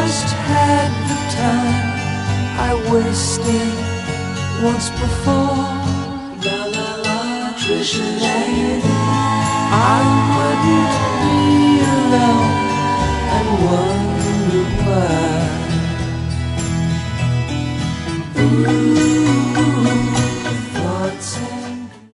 just had the time I wasted once before. La la la, Trisha lady, I wouldn't be alone and wonder why.